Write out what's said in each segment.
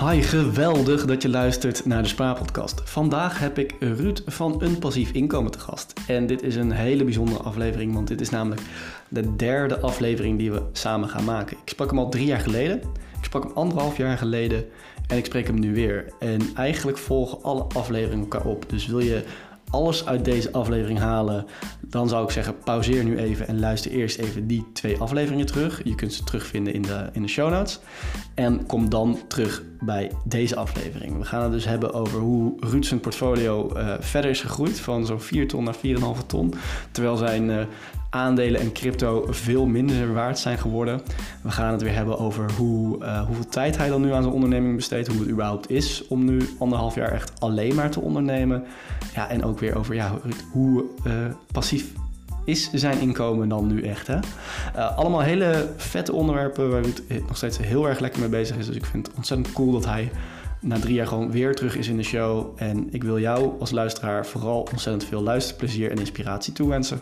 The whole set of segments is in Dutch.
Hi, geweldig dat je luistert naar de Spaarpodcast. Vandaag heb ik Ruud van Een Passief Inkomen te gast. En dit is een hele bijzondere aflevering, want dit is namelijk de derde aflevering die we samen gaan maken. Ik sprak hem al 3 jaar geleden, ik sprak hem 1,5 jaar geleden en ik spreek hem nu weer. En eigenlijk volgen alle afleveringen elkaar op. Dus wil je alles uit deze aflevering halen, dan zou ik zeggen pauzeer nu even en luister eerst even die 2 afleveringen terug. Je kunt ze terugvinden in de show notes. En kom dan terug bij deze aflevering. We gaan het dus hebben over hoe Ruud zijn portfolio verder is gegroeid van zo'n 4 ton naar 4,5 ton. Terwijl zijn aandelen en crypto veel minder waard zijn geworden. We gaan het weer hebben over hoeveel tijd hij dan nu aan zijn onderneming besteedt. Hoe het überhaupt is om nu 1,5 jaar echt alleen maar te ondernemen. Ja, en ook weer over hoe passief is zijn inkomen dan nu echt. Hè? Allemaal hele vette onderwerpen waar Ruud nog steeds heel erg lekker mee bezig is. Dus ik vind het ontzettend cool dat hij na 3 jaar gewoon weer terug is in de show. En ik wil jou als luisteraar vooral ontzettend veel luisterplezier en inspiratie toewensen.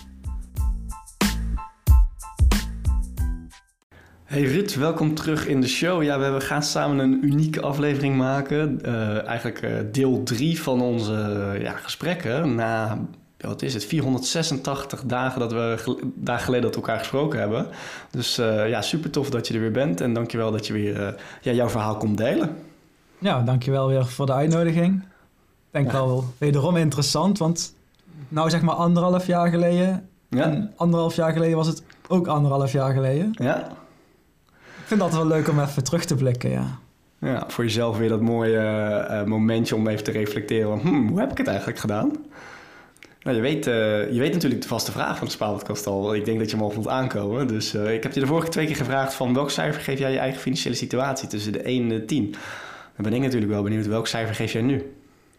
Hey Ruud, welkom terug in de show. Ja, we gaan samen een unieke aflevering maken. Eigenlijk deel 3 van onze gesprekken. Na, wat is het, 486 dagen dat we dagen geleden dat we elkaar gesproken hebben. Dus super tof dat je er weer bent. En dankjewel dat je weer jouw verhaal komt delen. Ja, dankjewel weer voor de uitnodiging. Ik denk wel wederom interessant, want nou zeg maar 1,5 jaar geleden. Ja. En 1,5 jaar geleden was het ook 1,5 jaar geleden. Ja. Ik vind het altijd wel leuk om even terug te blikken, ja. Ja, voor jezelf weer dat mooie momentje om even te reflecteren. Hoe heb ik het eigenlijk gedaan? Nou, je weet natuurlijk de vaste vraag van de Spaarpodcast al. Ik denk dat je hem al voelt aankomen. Dus ik heb je de vorige 2 keer gevraagd van welk cijfer geef jij je eigen financiële situatie tussen de 1 en de 10? Dan ben ik natuurlijk wel benieuwd, welk cijfer geef jij nu?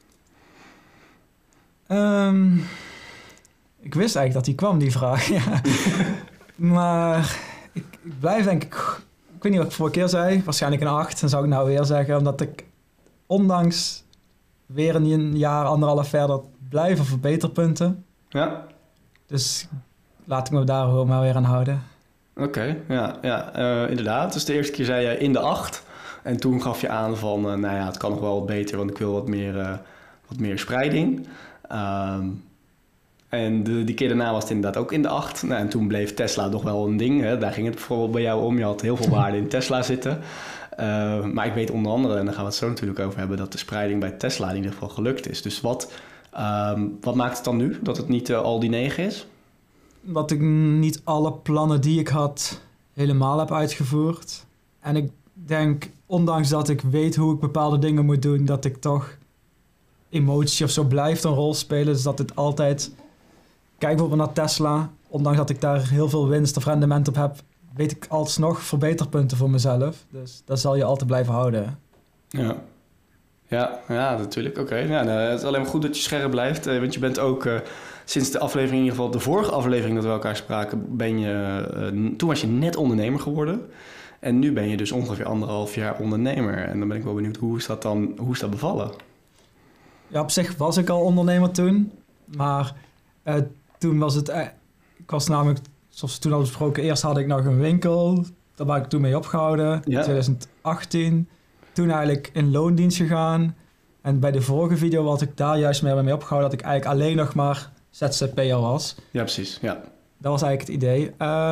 Ik wist eigenlijk dat die kwam, die vraag. Ja. Maar ik blijf denk ik... Ik weet niet wat ik vorige keer zei. Waarschijnlijk een 8. Dan zou ik nou weer zeggen. Omdat ik ondanks weer een jaar, 1,5 verder blijven verbeterpunten. Ja. Dus laat ik me daar gewoon maar weer aan houden. Oké, inderdaad. Dus de eerste keer zei je in de 8. En toen gaf je aan van, het kan nog wel wat beter, want ik wil wat meer spreiding. En die keer daarna was het inderdaad ook in de 8. Nou, en toen bleef Tesla nog wel een ding. Hè? Daar ging het bijvoorbeeld bij jou om. Je had heel veel waarde in Tesla zitten. Maar ik weet onder andere, en daar gaan we het zo natuurlijk over hebben, dat de spreiding bij Tesla in ieder geval gelukt is. Dus wat maakt het dan nu dat het niet al die 9 is? Dat ik niet alle plannen die ik had helemaal heb uitgevoerd. En ik denk, ondanks dat ik weet hoe ik bepaalde dingen moet doen, dat ik toch emotie of zo blijft een rol spelen. Dus dat het altijd... Kijk bijvoorbeeld naar Tesla. Ondanks dat ik daar heel veel winst of rendement op heb, weet ik alsnog verbeterpunten voor mezelf. Dus dat zal je altijd blijven houden. Ja, natuurlijk. Oké. Ja, het is alleen maar goed dat je scherp blijft. Want je bent ook sinds de aflevering, in ieder geval de vorige aflevering dat we elkaar spraken, toen was je net ondernemer geworden. En nu ben je dus ongeveer 1,5 jaar ondernemer. En dan ben ik wel benieuwd, hoe is dat bevallen? Ja, op zich was ik al ondernemer toen. Maar toen was het... ik was namelijk, zoals we toen al besproken, eerst had ik nog een winkel. Daar ben ik toen mee opgehouden. In 2018. Toen eigenlijk in loondienst gegaan. En bij de vorige video was ik daar juist mee opgehouden, dat ik eigenlijk alleen nog maar ZZP'er was. Ja, precies. Ja. Dat was eigenlijk het idee.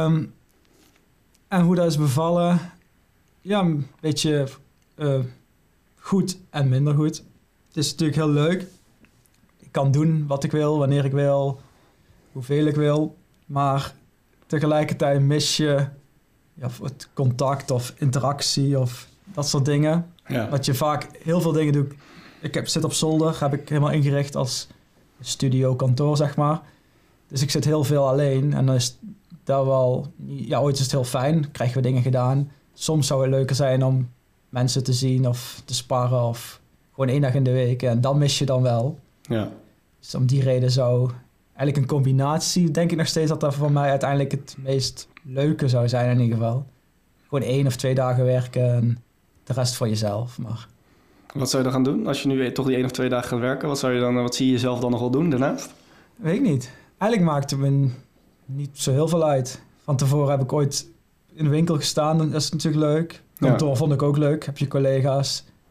En hoe dat is bevallen... Ja, een beetje goed en minder goed. Het is natuurlijk heel leuk. Ik kan doen wat ik wil, wanneer ik wil, hoeveel ik wil. Maar tegelijkertijd mis je het contact of interactie of dat soort dingen. Ja. Dat je vaak heel veel dingen doet. Ik zit op zolder, heb ik helemaal ingericht als studio, kantoor, zeg maar. Dus ik zit heel veel alleen. En dan is dat wel... Ja, ooit is het heel fijn. Krijgen we dingen gedaan. Soms zou het leuker zijn om mensen te zien of te sparren of gewoon 1 dag in de week. En dan mis je dan wel. Ja. Dus om die reden zou eigenlijk een combinatie, denk ik nog steeds dat voor mij uiteindelijk het meest leuke zou zijn in ieder geval. Gewoon 1 of 2 dagen werken en de rest voor jezelf. Maar... Wat zou je dan gaan doen als je nu toch die 1 of 2 dagen gaat werken? Wat zie je jezelf dan nog wel doen daarnaast? Weet ik niet. Eigenlijk maakte me niet zo heel veel uit. Van tevoren heb ik ooit in de winkel gestaan. Dat is natuurlijk leuk. Kantoor vond ik ook leuk. Heb je collega's.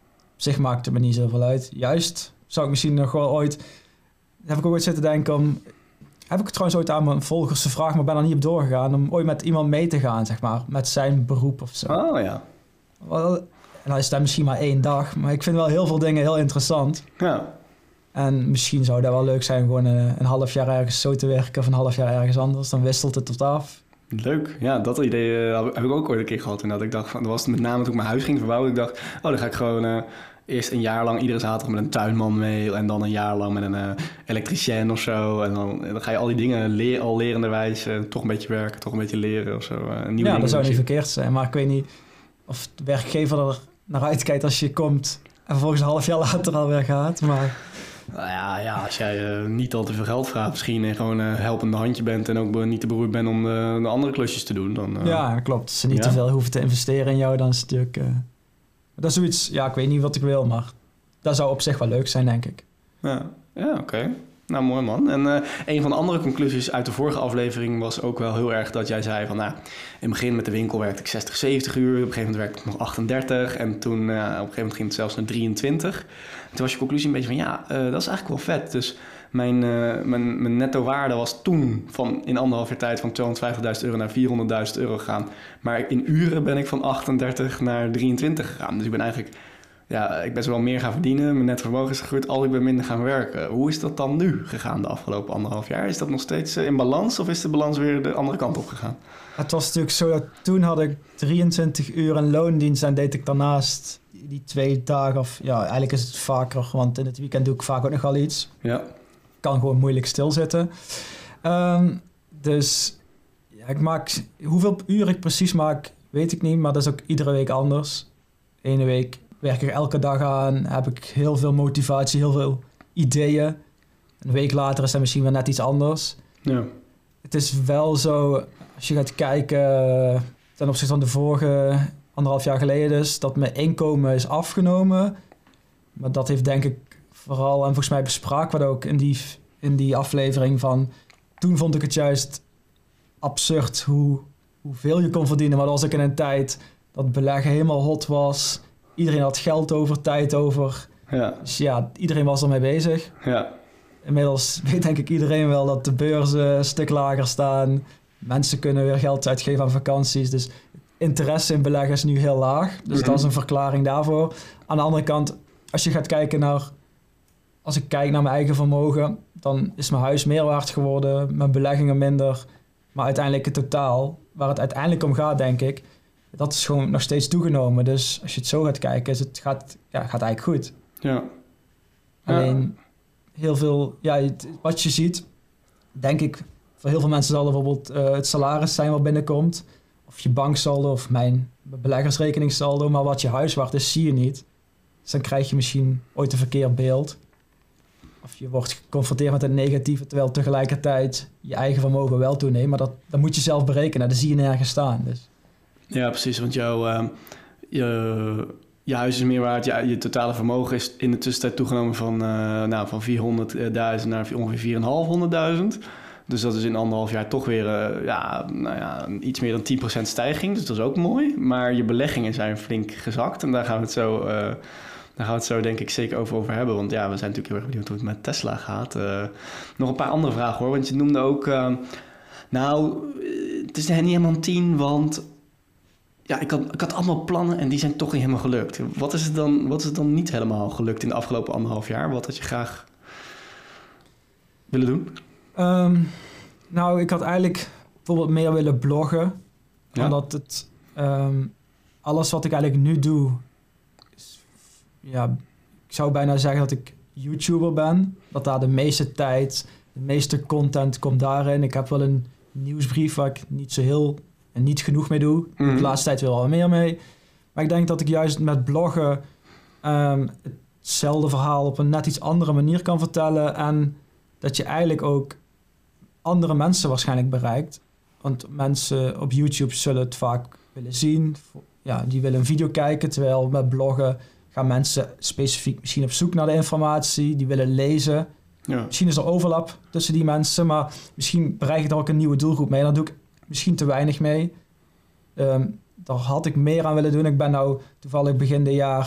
zich maakt het me niet zoveel uit. Juist zou ik misschien nog wel ooit... Heb ik ook ooit zitten denken heb ik trouwens ooit aan mijn volgers gevraagd, maar ben er niet op doorgegaan, om ooit met iemand mee te gaan, zeg maar. Met zijn beroep of zo. Oh ja. Wel, en dan is dat misschien maar 1 dag, maar ik vind wel heel veel dingen heel interessant. Ja. En misschien zou dat wel leuk zijn, gewoon een half jaar ergens zo te werken of een half jaar ergens anders. Dan wisselt het tot af. Leuk. Ja, dat idee heb ik ook ooit een keer gehad. En dat ik dacht, dat was met name toen ik mijn huis ging verbouwen. Ik dacht, dan ga ik gewoon eerst een jaar lang iedere zaterdag met een tuinman mee. En dan een jaar lang met een elektricien of zo. En dan ga je al die dingen al lerenderwijs toch een beetje werken, toch een beetje leren of zo. Ja, dat zou niet verkeerd zijn. Maar ik weet niet of de werkgever er naar uitkijkt als je komt en vervolgens een half jaar later alweer gaat. Maar... Nou ja, als jij niet al te veel geld vraagt misschien en gewoon een helpende handje bent en ook niet te beroerd bent om de andere klusjes te doen. Dan, ja, klopt. Als ze niet te veel hoeven te investeren in jou, dan is het natuurlijk... dat is zoiets, ja, ik weet niet wat ik wil, maar dat zou op zich wel leuk zijn, denk ik. Ja, oké. Nou, mooi man. En een van de andere conclusies uit de vorige aflevering was ook wel heel erg dat jij zei van... in het begin met de winkel werkte ik 60, 70 uur. Op een gegeven moment werkte ik nog 38. En toen op een gegeven moment ging het zelfs naar 23. En toen was je conclusie een beetje van dat is eigenlijk wel vet. Dus mijn netto waarde was toen in 1,5 jaar tijd van €250.000 naar €400.000 gegaan. Maar in uren ben ik van 38 naar 23 gegaan. Dus ik ben eigenlijk... Ja, ik ben zo wel meer gaan verdienen. Mijn net vermogen is gegroeid als ik ben minder gaan werken. Hoe is dat dan nu gegaan de afgelopen 1,5 jaar? Is dat nog steeds in balans of is de balans weer de andere kant op gegaan? Het was natuurlijk zo dat toen had ik 23 uur in loondienst en deed ik daarnaast die 2 dagen of... Ja, eigenlijk is het vaker, want in het weekend doe ik vaak ook nog wel iets. Ja. Ik kan gewoon moeilijk stilzitten. Dus ja, ik maak... Hoeveel uur ik precies maak, weet ik niet, maar dat is ook iedere week anders. Ene week... werk ik elke dag aan, heb ik heel veel motivatie, heel veel ideeën. Een week later is dat misschien wel net iets anders. Ja. Het is wel zo, als je gaat kijken ten opzichte van de vorige 1,5 jaar geleden dus, dat mijn inkomen is afgenomen. Maar dat heeft denk ik vooral, en volgens mij bespraken we dat ook in die aflevering van... Toen vond ik het juist absurd hoeveel je kon verdienen. Maar dat was ook in een tijd dat beleggen helemaal hot was... Iedereen had geld over, tijd over. Ja. Dus ja, iedereen was ermee bezig. Ja. Inmiddels weet denk ik iedereen wel dat de beurzen een stuk lager staan. Mensen kunnen weer geld uitgeven aan vakanties. Dus interesse in beleggen is nu heel laag. Dus dat is een verklaring daarvoor. Aan de andere kant, als je gaat kijken naar... Als ik kijk naar mijn eigen vermogen... dan is mijn huis meer waard geworden. Mijn beleggingen minder. Maar uiteindelijk het totaal... waar het uiteindelijk om gaat, denk ik... Dat is gewoon nog steeds toegenomen. Dus als je het zo gaat kijken, gaat eigenlijk goed. Ja. Alleen heel veel... Ja, wat je ziet, denk ik... Voor heel veel mensen zal er bijvoorbeeld het salaris zijn wat binnenkomt. Of je banksaldo of mijn beleggersrekeningssaldo. Maar wat je huis waard is, zie je niet. Dus dan krijg je misschien ooit een verkeerd beeld. Of je wordt geconfronteerd met het negatieve... terwijl tegelijkertijd je eigen vermogen wel toeneemt. Maar dat moet je zelf berekenen. Dat zie je nergens staan. Dus. Ja, precies. Want je huis is meer waard. Je totale vermogen is in de tussentijd toegenomen van 400.000 naar ongeveer 4.500.000. Dus dat is in 1,5 jaar toch weer iets meer dan 10% stijging. Dus dat is ook mooi. Maar je beleggingen zijn flink gezakt. En daar gaan we het zo denk ik zeker over hebben. Want ja, we zijn natuurlijk heel erg benieuwd hoe het met Tesla gaat. Nog een paar andere vragen hoor. Want je noemde ook... het is niet helemaal 10, want... Ja, ik had allemaal plannen en die zijn toch niet helemaal gelukt. Wat is het dan niet helemaal gelukt in de afgelopen 1,5 jaar? Wat had je graag willen doen? Ik had eigenlijk bijvoorbeeld meer willen bloggen. Ja. Omdat het... alles wat ik eigenlijk nu doe... Is, ja, ik zou bijna zeggen dat ik YouTuber ben. Dat daar de meeste tijd, de meeste content komt daarin. Ik heb wel een nieuwsbrief waar ik niet genoeg mee doe. De laatste tijd wel meer mee. Maar ik denk dat ik juist met bloggen hetzelfde verhaal op een net iets andere manier kan vertellen. En dat je eigenlijk ook andere mensen waarschijnlijk bereikt. Want mensen op YouTube zullen het vaak willen zien. Ja, die willen een video kijken. Terwijl met bloggen gaan mensen specifiek misschien op zoek naar de informatie. Die willen lezen. Ja. Misschien is er overlap tussen die mensen. Maar misschien bereik ik er ook een nieuwe doelgroep mee. Daar doe ik misschien te weinig mee. Daar had ik meer aan willen doen. Ik ben nou toevallig begin dit jaar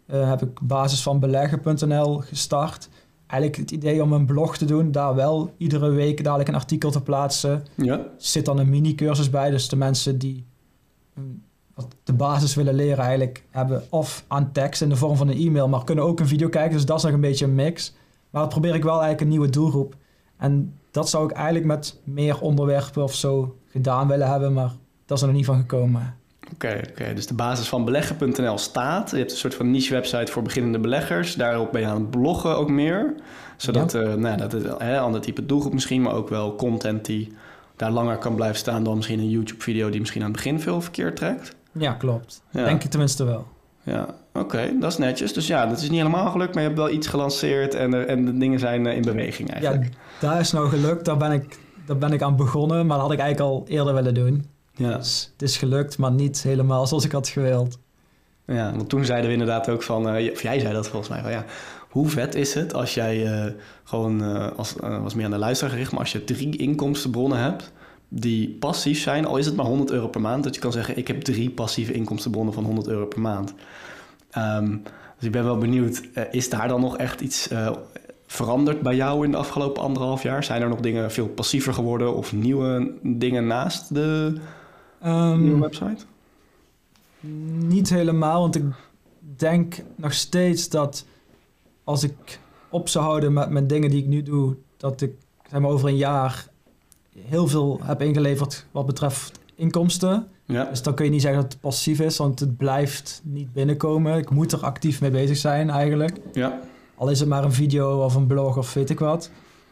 heb ik basisvanbeleggen.nl gestart. Eigenlijk het idee om een blog te doen, daar wel iedere week dadelijk een artikel te plaatsen. Ja. Zit dan een mini-cursus bij, dus de mensen die wat de basis willen leren eigenlijk hebben of aan tekst in de vorm van een e-mail, maar kunnen ook een video kijken, dus dat is nog een beetje een mix. Maar dat probeer ik wel eigenlijk een nieuwe doelgroep. En dat zou ik eigenlijk met meer onderwerpen of zo gedaan willen hebben, maar dat is er nog niet van gekomen. Oké. Dus de basis van beleggen.nl staat. Je hebt een soort van niche-website voor beginnende beleggers. Daarop ben je aan het bloggen ook meer. Zodat dat het ander type doelgroep misschien, maar ook wel content die daar langer kan blijven staan dan misschien een YouTube-video die misschien aan het begin veel verkeer trekt. Ja, klopt. Ja. Denk ik tenminste wel. Ja, oké, dat is netjes. Dus ja, dat is niet helemaal gelukt, maar je hebt wel iets gelanceerd en de dingen zijn in beweging eigenlijk. Ja, daar is nou gelukt. Daar ben ik aan begonnen, maar dat had ik eigenlijk al eerder willen doen. Ja. Dus het is gelukt, maar niet helemaal zoals ik had gewild. Ja, want toen zeiden we inderdaad ook van, of jij zei dat volgens mij, van ja, hoe vet is het als jij was meer aan de luisteraar gericht, maar als je 3 inkomstenbronnen hebt die passief zijn, al is het maar €100 per maand, dat je kan zeggen, ik heb 3 passieve inkomstenbronnen van €100 per maand. Dus ik ben wel benieuwd, is daar dan nog echt iets veranderd bij jou in de afgelopen 1,5 jaar? Zijn er nog dingen veel passiever geworden of nieuwe dingen naast de nieuwe website? Niet helemaal, want ik denk nog steeds dat als ik op zou houden met mijn dingen die ik nu doe, dat ik zeg maar, over een jaar heel veel heb ingeleverd wat betreft inkomsten. Ja. Dus dan kun je niet zeggen dat het passief is, want het blijft niet binnenkomen. Ik moet er actief mee bezig zijn eigenlijk. Ja. Al is het maar een video of een blog of weet ik wat.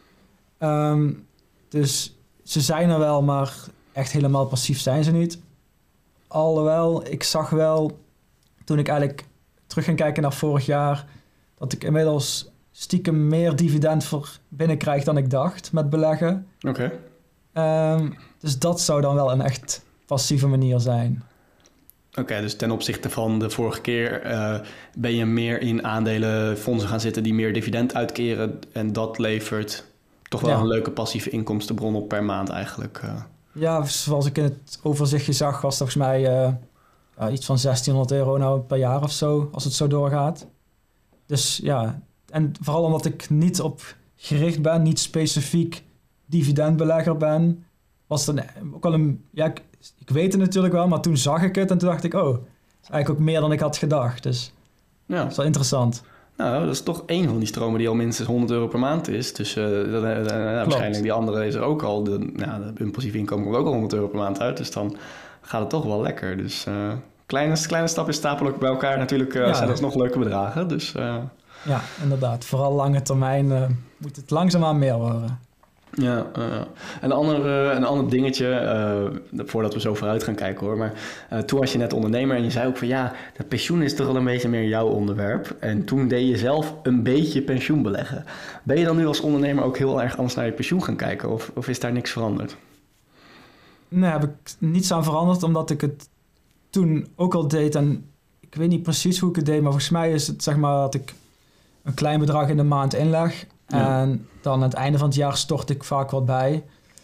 Dus ze zijn er wel, maar echt helemaal passief zijn ze niet. Alhoewel, ik zag wel, toen ik eigenlijk terug ging kijken naar vorig jaar, dat ik inmiddels stiekem meer dividend voor binnenkrijg dan ik dacht met beleggen. Oké. Dus dat zou dan wel een echt passieve manier zijn. Oké, dus ten opzichte van de vorige keer ben je meer in aandelenfondsen gaan zitten die meer dividend uitkeren. En dat levert toch wel een leuke passieve inkomstenbron op per maand eigenlijk. Ja, zoals ik in het overzichtje zag, was dat volgens mij iets van €1.600 nou per jaar of zo, als het zo doorgaat. Dus ja, en vooral omdat ik niet op gericht ben, niet specifiek dividendbelegger ben, was het ook wel een... Ja, ik weet het natuurlijk wel, maar toen zag ik het en toen dacht ik, oh, dat is eigenlijk ook meer dan ik had gedacht. Dus ja. dat is wel interessant. Nou, dat is toch één van die stromen die al minstens €100 per maand is. Dus waarschijnlijk die andere is er ook al. De impulsieve inkomen komt ook al €100 per maand uit. Dus dan gaat het toch wel lekker. Dus kleine stapjes stapelen ook bij elkaar. Natuurlijk zijn dat nog leuke bedragen. Dus, ja, inderdaad. Vooral lange termijn moet het langzaamaan meer worden. Ja, een ander dingetje, voordat we zo vooruit gaan kijken hoor, maar toen was je net ondernemer en je zei ook van ja, dat pensioen is toch wel een beetje meer jouw onderwerp. En toen deed je zelf een beetje pensioen beleggen. Ben je dan nu als ondernemer ook heel erg anders naar je pensioen gaan kijken of is daar niks veranderd? Nee, heb ik niets aan veranderd, omdat ik het toen ook al deed en ik weet niet precies hoe ik het deed, maar volgens mij is het zeg maar dat ik een klein bedrag in de maand inleg. Ja. En dan aan het einde van het jaar stort ik vaak wat bij.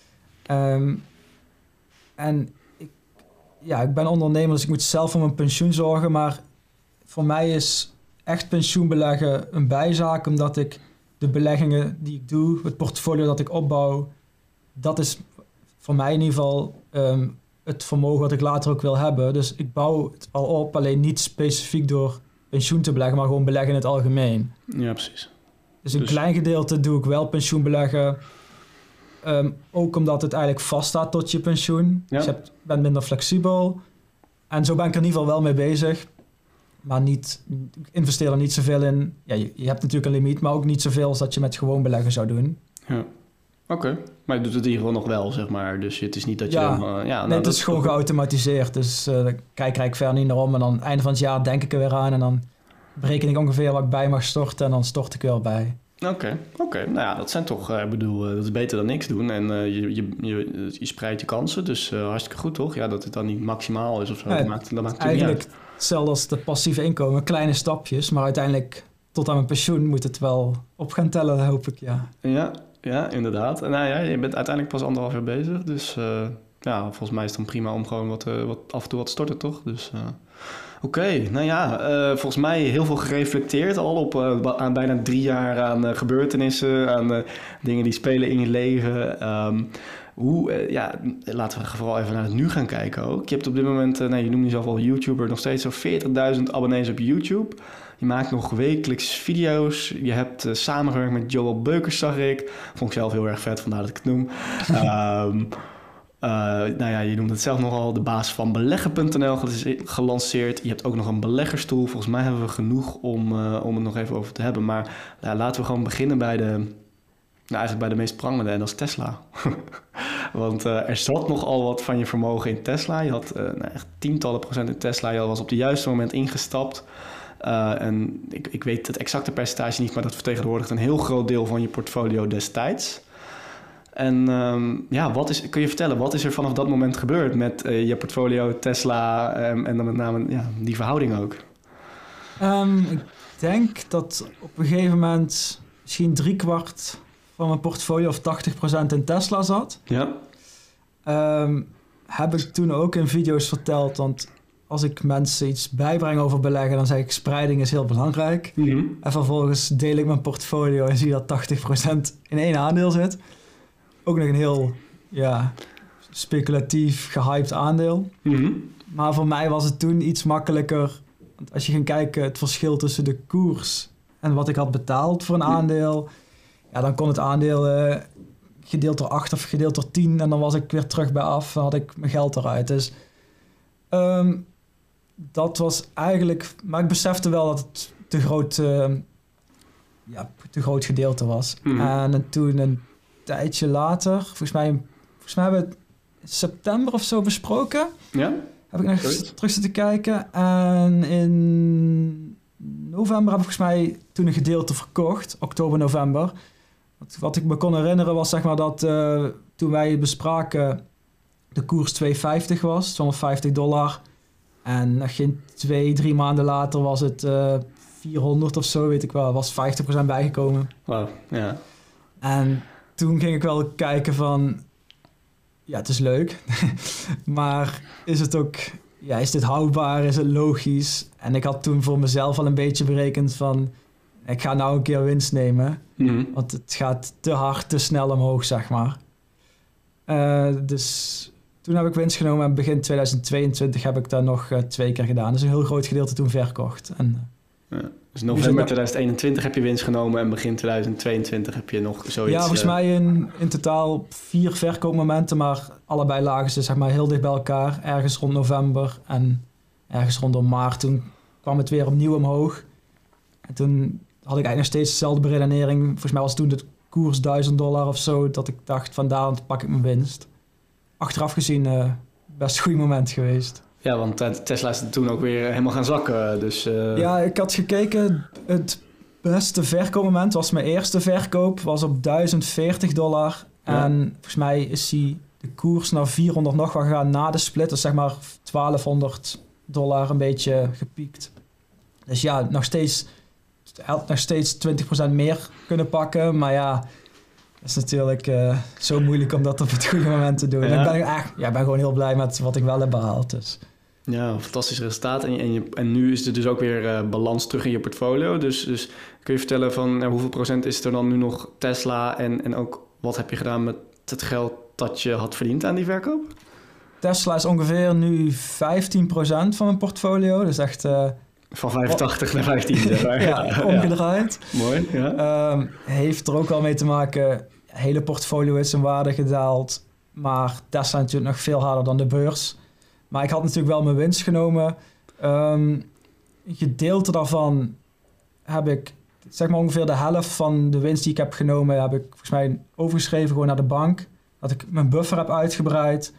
En ik ben ondernemer, dus ik moet zelf voor mijn pensioen zorgen. Maar voor mij is echt pensioen beleggen een bijzaak, omdat ik de beleggingen die ik doe, het portfolio dat ik opbouw, dat is voor mij in ieder geval het vermogen wat ik later ook wil hebben. Dus ik bouw het al op, alleen niet specifiek door pensioen te beleggen, maar gewoon beleggen in het algemeen. Ja, precies. Dus een klein gedeelte doe ik wel pensioen beleggen. Ook omdat het eigenlijk vaststaat tot je pensioen. Ja. Dus je bent minder flexibel. En zo ben ik er in ieder geval wel mee bezig. Maar ik investeer er niet zoveel in. Ja, je hebt natuurlijk een limiet, maar ook niet zoveel als dat je met gewoon beleggen zou doen. Ja. Oké. Maar je doet het in ieder geval nog wel, zeg maar. Dus het is niet dat je... het is gewoon geautomatiseerd. Dus daar kijk ik verder niet naar om. En dan einde van het jaar denk ik er weer aan. En dan bereken ik ongeveer wat ik bij mag storten. En dan stort ik weer bij. Oké. Nou ja, dat zijn toch... dat is beter dan niks doen. En je spreidt je kansen. Dus hartstikke goed, toch? Ja, dat het dan niet maximaal is of zo. Ja, dat maakt natuurlijk eigenlijk niet uit. Hetzelfde als de passieve inkomen. Kleine stapjes. Maar uiteindelijk tot aan mijn pensioen moet het wel op gaan tellen, hoop ik, ja. Ja, inderdaad. Nou ja, je bent uiteindelijk pas 1,5 jaar bezig. Dus ja, volgens mij is het dan prima om gewoon wat af en toe wat te storten, toch? Dus oké, nou ja, volgens mij heel veel gereflecteerd al aan bijna 3 jaar aan gebeurtenissen, aan dingen die spelen in je leven. Laten we vooral even naar het nu gaan kijken ook. Je hebt op dit moment, je noemt jezelf al YouTuber, nog steeds zo'n 40.000 abonnees op YouTube. Je maakt nog wekelijks video's. Je hebt samengewerkt met Joel Beukers, zag ik. Vond ik zelf heel erg vet, vandaar dat ik het noem. Je noemt het zelf nogal, de baas van beleggen.nl gelanceerd. Je hebt ook nog een beleggerstoel. Volgens mij hebben we genoeg om het nog even over te hebben. Maar laten we gewoon beginnen bij de meest prangende, en dat is Tesla. Want er zat nogal wat van je vermogen in Tesla. Je had echt tientallen procent in Tesla. Je was op het juiste moment ingestapt. En ik weet het exacte percentage niet, maar dat vertegenwoordigt een heel groot deel van je portfolio destijds. En kun je vertellen, wat is er vanaf dat moment gebeurd met je portfolio, Tesla en dan met name die verhouding ook? Ik denk dat op een gegeven moment misschien 3/4 van mijn portfolio of 80% in Tesla zat. Ja. Heb ik toen ook in video's verteld, want als ik mensen iets bijbreng over beleggen, dan zeg ik spreiding is heel belangrijk. Mm-hmm. En vervolgens deel ik mijn portfolio en zie dat 80% in 1 aandeel zit. Ook nog een heel speculatief, gehyped aandeel. Mm-hmm. Maar voor mij was het toen iets makkelijker. Want als je ging kijken, het verschil tussen de koers en wat ik had betaald voor een aandeel, dan kon het aandeel gedeeld door 8 of gedeeld door 10 en dan was ik weer terug bij af en had ik mijn geld eruit. Dus dat was eigenlijk... Maar ik besefte wel dat het te groot gedeelte was. Mm-hmm. En toen een tijdje later, volgens mij hebben we het in september of zo besproken. Ja. Heb ik nog terug zitten kijken. En in november heb ik volgens mij toen een gedeelte verkocht. Oktober, november. Wat ik me kon herinneren was zeg maar dat toen wij bespraken de koers $2,50 was. $250. En nog geen 2-3 maanden later was het 400 of zo, weet ik wel. Was 50% bijgekomen. Wauw, ja. En toen ging ik wel kijken van, het is leuk, maar is het ook, is dit houdbaar, is het logisch? En ik had toen voor mezelf al een beetje berekend van, ik ga nou een keer winst nemen, want het gaat te hard, te snel omhoog, zeg maar. Dus toen heb ik winst genomen en begin 2022 heb ik dat nog 2 keer gedaan. Dus een heel groot gedeelte toen verkocht. Dus november 2021 heb je winst genomen en begin 2022 heb je nog zoiets... Ja, volgens mij in totaal 4 verkoopmomenten, maar allebei lagen ze zeg maar heel dicht bij elkaar. Ergens rond november en ergens rondom maart. Toen kwam het weer opnieuw omhoog. En toen had ik eigenlijk nog steeds dezelfde beredenering. Volgens mij was toen de koers $1.000 of zo, dat ik dacht van daar pak ik mijn winst. Achteraf gezien best een goed moment geweest. Ja, want Tesla is toen ook weer helemaal gaan zakken. Dus, Ja, ik had gekeken. Het beste verkoopmoment was mijn eerste verkoop. Was op $1.040. Ja. En volgens mij is de koers naar 400 nog wel gegaan na de split. Dus zeg maar $1.200 een beetje gepiekt. Dus nog steeds 20% meer kunnen pakken. Maar het is natuurlijk zo moeilijk om dat op het goede moment te doen. Ja. Ik ben gewoon heel blij met wat ik wel heb behaald. Dus. Ja, een fantastisch resultaat. En nu is er dus ook weer balans terug in je portfolio. Dus kun je vertellen van hoeveel procent is er dan nu nog Tesla? En ook wat heb je gedaan met het geld dat je had verdiend aan die verkoop? Tesla is ongeveer nu 15% van mijn portfolio. Dus echt... van 85 naar 15. Zeg maar. Ja, omgedraaid. Ja. Mooi, ja. Heeft er ook wel mee te maken... Het hele portfolio is in waarde gedaald. Maar Tesla natuurlijk nog veel harder dan de beurs. Maar ik had natuurlijk wel mijn winst genomen. Een gedeelte daarvan heb ik... Zeg maar ongeveer de helft van de winst die ik heb genomen... heb ik volgens mij overgeschreven gewoon naar de bank. Dat ik mijn buffer heb uitgebreid.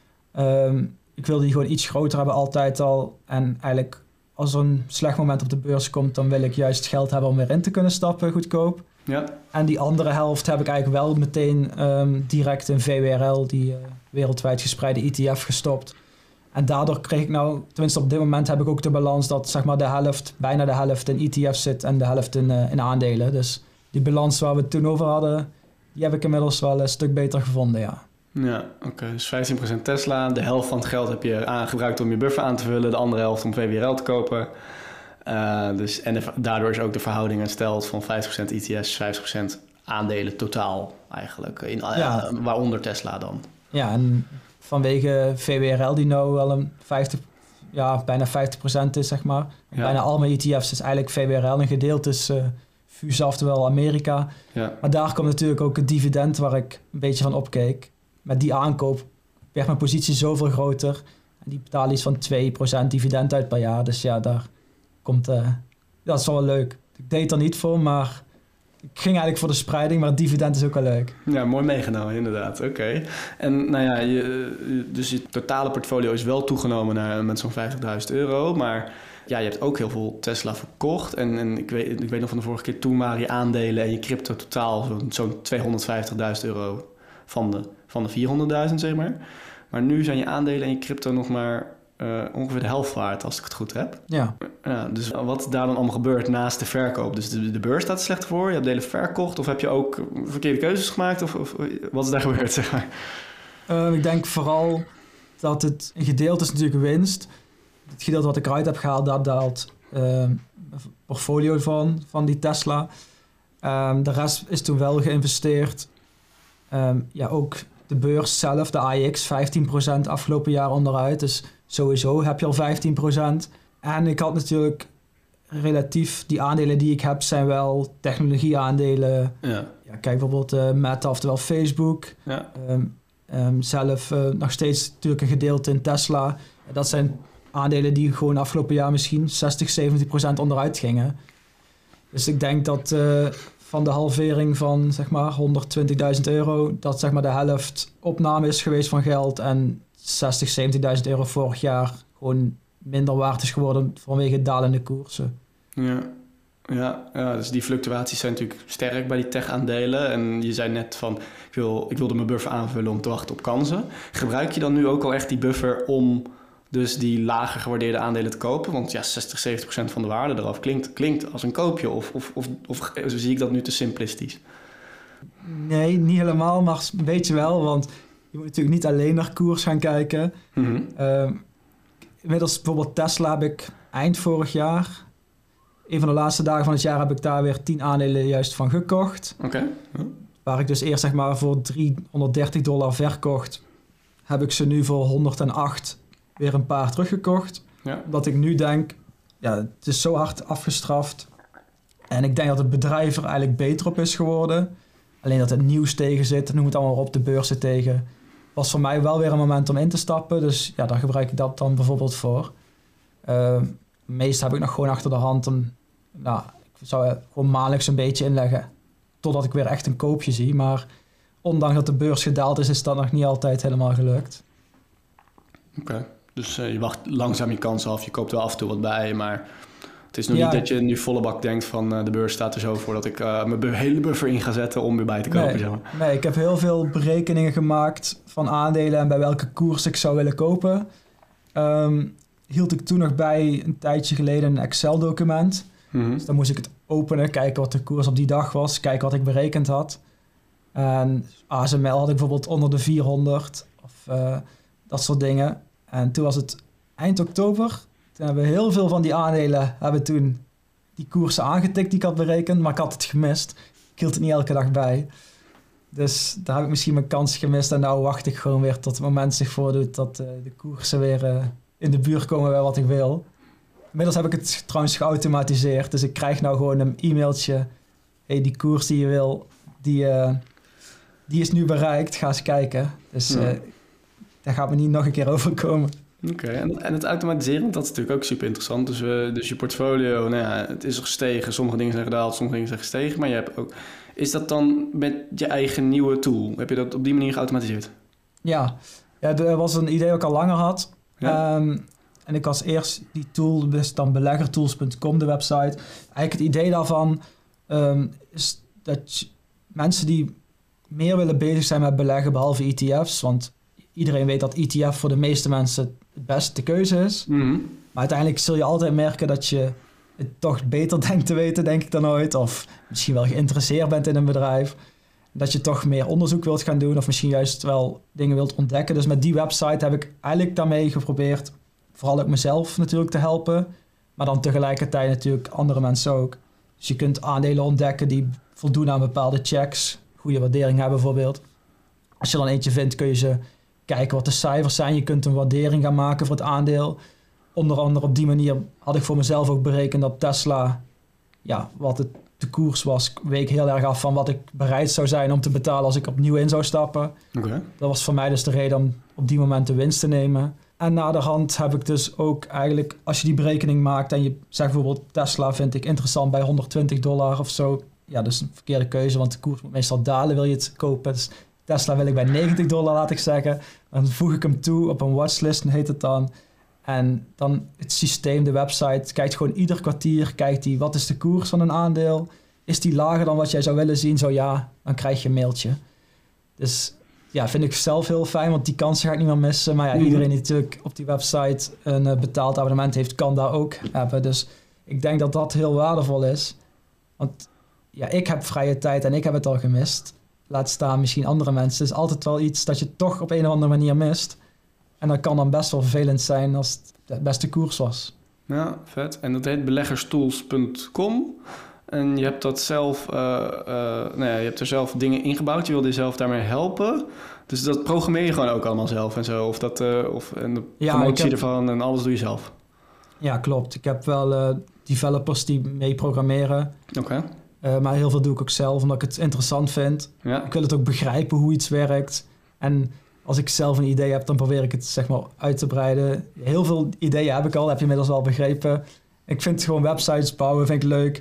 Ik wilde die gewoon iets groter hebben altijd al. En eigenlijk... Als er een slecht moment op de beurs komt, dan wil ik juist geld hebben om weer in te kunnen stappen, goedkoop. Ja. En die andere helft heb ik eigenlijk wel meteen direct in VWRL, die wereldwijd gespreide ETF, gestopt. En daardoor kreeg ik nou, tenminste op dit moment heb ik ook de balans dat zeg maar bijna de helft in ETF's zit en de helft in aandelen. Dus die balans waar we het toen over hadden, die heb ik inmiddels wel een stuk beter gevonden, ja. Ja, oké. Dus 15% Tesla. De helft van het geld heb je aangebruikt om je buffer aan te vullen. De andere helft om VWRL te kopen. Daardoor is ook de verhouding hersteld van 50% ETS, 50% aandelen totaal eigenlijk. Waaronder Tesla dan. Ja, en vanwege VWRL die nou wel een bijna 50% is, zeg maar. Ja. Bijna al mijn ETF's is eigenlijk VWRL. Een gedeelte is FUSE, oftewel Amerika. Ja. Maar daar komt natuurlijk ook het dividend waar ik een beetje van opkeek. Met die aankoop werd mijn positie zoveel groter. En die betalen iets van 2% dividend uit per jaar. Dus ja, daar komt... dat is wel leuk. Ik deed er niet voor, maar... Ik ging eigenlijk voor de spreiding, maar het dividend is ook wel leuk. Ja, mooi meegenomen, inderdaad. Oké. En nou ja, dus je totale portfolio is wel toegenomen met zo'n €50.000. Maar ja, je hebt ook heel veel Tesla verkocht. En ik weet nog van de vorige keer, toen waren je aandelen en je crypto totaal zo'n €250.000 van de 400.000, zeg maar. Maar nu zijn je aandelen en je crypto nog maar ongeveer de helft waard, als ik het goed heb. Ja. Dus wat is daar dan allemaal gebeurd naast de verkoop? Dus de beurs staat slecht voor, je hebt delen verkocht, of heb je ook verkeerde keuzes gemaakt? Of wat is daar gebeurd, zeg maar? Ik denk vooral dat het een gedeelte is natuurlijk winst. Het gedeelte wat ik eruit heb gehaald, dat daalt een portfolio van die Tesla. De rest is toen wel geïnvesteerd. Ook de beurs zelf, de AEX, 15% afgelopen jaar onderuit. Dus sowieso heb je al 15%. En ik had natuurlijk relatief... Die aandelen die ik heb zijn wel technologieaandelen. Ja, kijk bijvoorbeeld Meta, oftewel Facebook. Ja. Zelf nog steeds natuurlijk een gedeelte in Tesla. Dat zijn aandelen die gewoon afgelopen jaar misschien 60-70% onderuit gingen. Dus ik denk dat van de halvering van zeg maar €120.000... dat zeg maar de helft opname is geweest van geld... en €60.000-70.000 vorig jaar gewoon minder waard is geworden vanwege dalende koersen. Ja, dus die fluctuaties zijn natuurlijk sterk bij die tech-aandelen. En je zei net van, ik wilde mijn buffer aanvullen om te wachten op kansen. Gebruik je dan nu ook al echt die buffer om dus die lager gewaardeerde aandelen te kopen? Want ja, 60-70% van de waarde eraf klinkt als een koopje. Of zie ik dat nu te simplistisch? Nee, niet helemaal, maar een beetje wel. Want je moet natuurlijk niet alleen naar koers gaan kijken. Mm-hmm. Inmiddels bijvoorbeeld Tesla heb ik eind vorig jaar... Een van de laatste dagen van het jaar heb ik daar weer 10 aandelen juist van gekocht. Okay. Waar ik dus eerst zeg maar voor $330 verkocht... heb ik ze nu voor 108 weer een paar teruggekocht. Ja. Omdat ik nu denk, ja, het is zo hard afgestraft. En ik denk dat het bedrijf er eigenlijk beter op is geworden. Alleen dat het nieuws tegen zit, noem het allemaal op, de beurzen tegen. Was voor mij wel weer een moment om in te stappen. Dus ja, daar gebruik ik dat dan bijvoorbeeld voor. Meestal heb ik nog gewoon achter de hand ik zou gewoon maandelijks een beetje inleggen. Totdat ik weer echt een koopje zie. Maar ondanks dat de beurs gedaald is dat nog niet altijd helemaal gelukt. Oké. Dus je wacht langzaam je kans af. Je koopt wel af en toe wat bij, maar het is nog niet dat je nu volle bak denkt van de beurs staat er zo voor dat ik mijn hele buffer in ga zetten om weer bij te kopen. Nee, zeg maar. Nee, ik heb heel veel berekeningen gemaakt van aandelen en bij welke koers ik zou willen kopen. Hield ik toen nog bij een tijdje geleden een Excel-document. Mm-hmm. Dus dan moest ik het openen, kijken wat de koers op die dag was, kijken wat ik berekend had. En ASML had ik bijvoorbeeld onder de 400 of dat soort dingen. En toen was het eind oktober. Toen hebben we heel veel van die aandelen toen die koersen aangetikt die ik had berekend, maar ik had het gemist. Ik hield het niet elke dag bij. Dus daar heb ik misschien mijn kans gemist. En nou wacht ik gewoon weer tot het moment zich voordoet dat de koersen weer in de buurt komen bij wat ik wil. Inmiddels heb ik het trouwens geautomatiseerd. Dus ik krijg nou gewoon een e-mailtje. Hey, die koers die je wil, die is nu bereikt. Ga eens kijken. Dus daar gaat me niet nog een keer overkomen. Oké, en het automatiseren, dat is natuurlijk ook super interessant. Dus je portfolio, het is gestegen. Sommige dingen zijn gedaald, sommige dingen zijn gestegen. Maar je hebt ook... Is dat dan met je eigen nieuwe tool? Heb je dat op die manier geautomatiseerd? Ja, er was een idee wat ik al langer had. Ja. En ik was eerst die tool, dus dan beleggertools.com, de website. Eigenlijk het idee daarvan is dat mensen die meer willen bezig zijn met beleggen, behalve ETF's, want iedereen weet dat ETF voor de meeste mensen het beste keuze is. Mm-hmm. Maar uiteindelijk zul je altijd merken dat je het toch beter denkt te weten, denk ik dan ooit. Of misschien wel geïnteresseerd bent in een bedrijf. Dat je toch meer onderzoek wilt gaan doen of misschien juist wel dingen wilt ontdekken. Dus met die website heb ik eigenlijk daarmee geprobeerd vooral ook mezelf natuurlijk te helpen. Maar dan tegelijkertijd natuurlijk andere mensen ook. Dus je kunt aandelen ontdekken die voldoen aan bepaalde checks. Goede waardering hebben bijvoorbeeld. Als je dan eentje vindt kun je ze kijken wat de cijfers zijn. Je kunt een waardering gaan maken voor het aandeel. Onder andere op die manier had ik voor mezelf ook berekend dat Tesla, ja, wat de koers was, week heel erg af van wat ik bereid zou zijn om te betalen als ik opnieuw in zou stappen. Okay. Dat was voor mij dus de reden om op die moment de winst te nemen. En naderhand heb ik dus ook eigenlijk, als je die berekening maakt en je zegt bijvoorbeeld Tesla vind ik interessant bij $120 of zo. Ja, dus een verkeerde keuze, want de koers moet meestal dalen, wil je het kopen. Dus Tesla wil ik bij $90, laat ik zeggen. Dan voeg ik hem toe op een watchlist, heet het dan. En dan het systeem, de website, kijkt gewoon ieder kwartier, kijkt die wat is de koers van een aandeel? Is die lager dan wat jij zou willen zien? Zo ja, dan krijg je een mailtje. Dus ja, vind ik zelf heel fijn, want die kansen ga ik niet meer missen. Maar ja, iedereen die natuurlijk op die website een betaald abonnement heeft, kan dat ook hebben. Dus ik denk dat dat heel waardevol is. Want ja, ik heb vrije tijd en ik heb het al gemist. Laat staan misschien andere mensen. Het is altijd wel iets dat je toch op een of andere manier mist. En dat kan dan best wel vervelend zijn als het de beste koers was. Ja, vet. En dat heet beleggerstools.com. En je hebt dat zelf, je hebt er zelf dingen ingebouwd. Je wilde jezelf daarmee helpen. Dus dat programmeer je gewoon ook allemaal zelf en zo. En de promotie ervan en alles doe je zelf. Ja, klopt. Ik heb wel developers die mee programmeren. Oké. Maar heel veel doe ik ook zelf, omdat ik het interessant vind. Ja. Ik wil het ook begrijpen hoe iets werkt. En als ik zelf een idee heb, dan probeer ik het zeg maar uit te breiden. Heel veel ideeën heb ik al, heb je inmiddels al begrepen. Ik vind gewoon websites bouwen, vind ik leuk.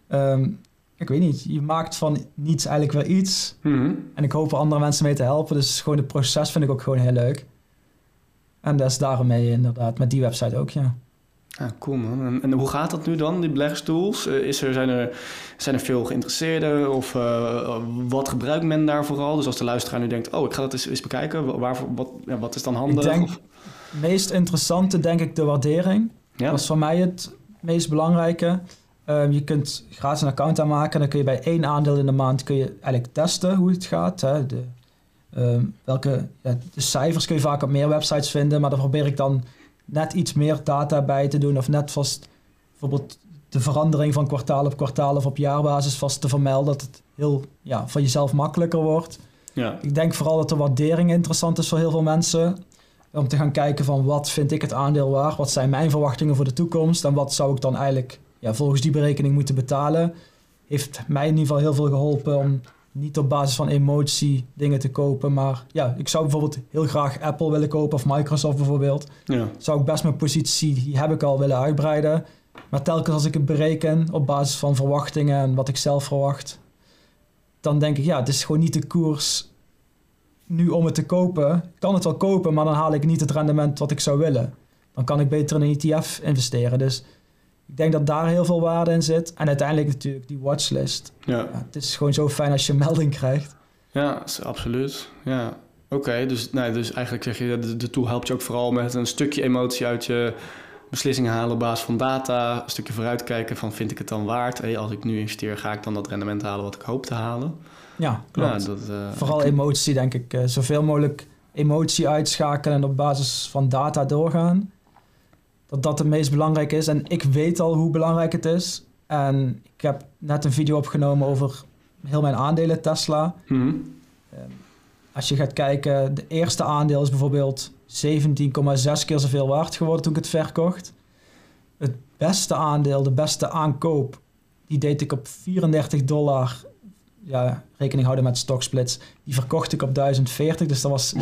Ik weet niet, je maakt van niets eigenlijk weer iets. Mm-hmm. En ik hoop er andere mensen mee te helpen. Dus gewoon het proces vind ik ook gewoon heel leuk. En dat is daarom mee inderdaad, met die website ook, ja. Ah, cool man. En hoe gaat dat nu dan, die beleggerstools? Zijn er veel geïnteresseerden of wat gebruikt men daar vooral? Dus als de luisteraar nu denkt, ik ga dat eens bekijken. Wat is dan handig? Ik denk, het meest interessante denk ik de waardering. Ja? Dat is voor mij het meest belangrijke. Je kunt gratis een account aanmaken en dan kun je bij 1 aandeel in de maand kun je eigenlijk testen hoe het gaat. Hè? De cijfers kun je vaak op meer websites vinden, maar daar probeer ik dan net iets meer data bij te doen of net vast bijvoorbeeld de verandering van kwartaal op kwartaal of op jaarbasis vast te vermelden, dat het heel van jezelf makkelijker wordt. Ja. Ik denk vooral dat de waardering interessant is voor heel veel mensen. Om te gaan kijken van wat vind ik het aandeel waard, wat zijn mijn verwachtingen voor de toekomst en wat zou ik dan eigenlijk volgens die berekening moeten betalen. Heeft mij in ieder geval heel veel geholpen om niet op basis van emotie dingen te kopen. Maar ik zou bijvoorbeeld heel graag Apple willen kopen of Microsoft bijvoorbeeld. Ja. Zou ik best mijn positie, die heb ik al willen uitbreiden. Maar telkens als ik het bereken op basis van verwachtingen en wat ik zelf verwacht, dan denk ik, het is gewoon niet de koers nu om het te kopen. Ik kan het wel kopen, maar dan haal ik niet het rendement wat ik zou willen. Dan kan ik beter in een ETF investeren. Dus ik denk dat daar heel veel waarde in zit. En uiteindelijk natuurlijk die watchlist. Ja. Het is gewoon zo fijn als je een melding krijgt. Ja, absoluut. Ja. Oké, dus eigenlijk zeg je, de tool helpt je ook vooral met een stukje emotie uit je beslissingen halen op basis van data. Een stukje vooruitkijken van, vind ik het dan waard? Als ik nu investeer, ga ik dan dat rendement halen wat ik hoop te halen? Ja, klopt. Vooral emotie, denk ik. Zoveel mogelijk emotie uitschakelen en op basis van data doorgaan. Dat het meest belangrijk is. En ik weet al hoe belangrijk het is. En ik heb net een video opgenomen over heel mijn aandelen Tesla. Mm-hmm. Als je gaat kijken, de eerste aandeel is bijvoorbeeld 17,6 keer zoveel waard geworden toen ik het verkocht. Het beste aandeel, de beste aankoop, die deed ik op $34. Ja, rekening houden met stocksplits. Die verkocht ik op 1040, dus dat was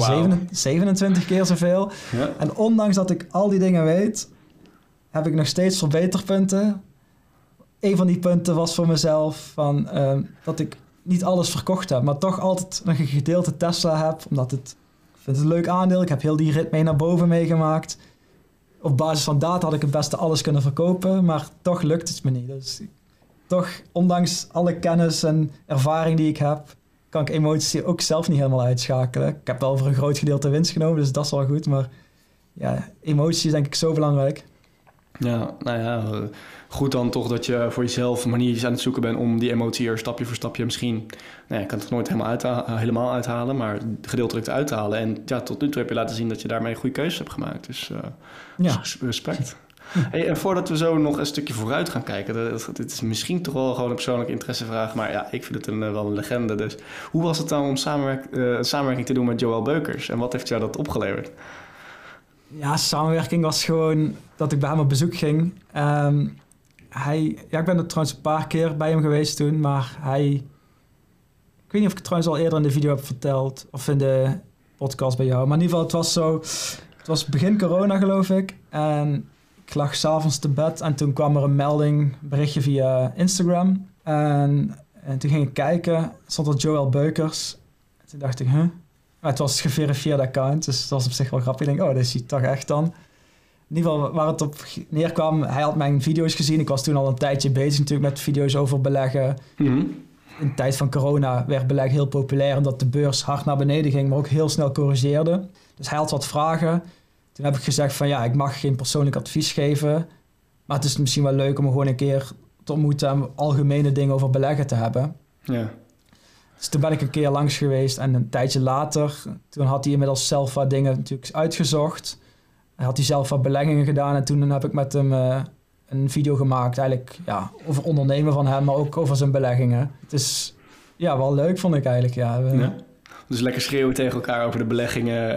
27 keer zoveel. Ja. En ondanks dat ik al die dingen weet, heb ik nog steeds verbeterpunten. Een van die punten was voor mezelf dat ik niet alles verkocht heb, maar toch altijd nog een gedeelte Tesla heb, omdat ik vind het een leuk aandeel. Ik heb heel die rit mee naar boven meegemaakt. Op basis van data had ik het beste alles kunnen verkopen, maar toch lukt het me niet. Dus toch, ondanks alle kennis en ervaring die ik heb, kan ik emotie ook zelf niet helemaal uitschakelen. Ik heb wel voor een groot gedeelte winst genomen, dus dat is wel goed. Maar emotie is denk ik zo belangrijk. Ja, nou ja, goed dan toch dat je voor jezelf maniertjes aan het zoeken bent om die emotie er stapje voor stapje misschien... Nou ja, je kan het nooit helemaal uithalen, maar gedeeltelijk uit te halen. En ja, tot nu toe heb je laten zien dat je daarmee goede keuzes hebt gemaakt. Dus respect. Hey, en voordat we zo nog een stukje vooruit gaan kijken... Dit is misschien toch wel gewoon een persoonlijke interessevraag... maar ja, ik vind het wel een legende. Dus hoe was het dan om samenwerking te doen met Joël Beukers? En wat heeft jou dat opgeleverd? Ja, samenwerking was gewoon dat ik bij hem op bezoek ging. Ik ben er trouwens een paar keer bij hem geweest toen, maar ik weet niet of ik het trouwens al eerder in de video heb verteld, of in de podcast bij jou. Maar in ieder geval, het was begin corona geloof ik. En ik lag 's avonds te bed en toen kwam er een berichtje via Instagram. En toen ging ik kijken, stond er Joël Beukers. En toen dacht ik, Maar het was een geverifieerde account, dus dat was op zich wel grappig. Ik denk, dat is hij toch echt dan. In ieder geval, waar het op neerkwam, hij had mijn video's gezien. Ik was toen al een tijdje bezig natuurlijk met video's over beleggen. Mm-hmm. In de tijd van corona werd beleggen heel populair, omdat de beurs hard naar beneden ging, maar ook heel snel corrigeerde. Dus hij had wat vragen. Toen heb ik gezegd van, ik mag geen persoonlijk advies geven. Maar het is misschien wel leuk om gewoon een keer te ontmoeten en algemene dingen over beleggen te hebben. Ja. Dus toen ben ik een keer langs geweest en een tijdje later, toen had hij inmiddels zelf wat dingen natuurlijk uitgezocht. Hij had zelf wat beleggingen gedaan en toen heb ik met hem een video gemaakt eigenlijk over ondernemen van hem, maar ook over zijn beleggingen. Het is wel leuk vond ik eigenlijk, ja. Dus lekker schreeuwen tegen elkaar over de beleggingen.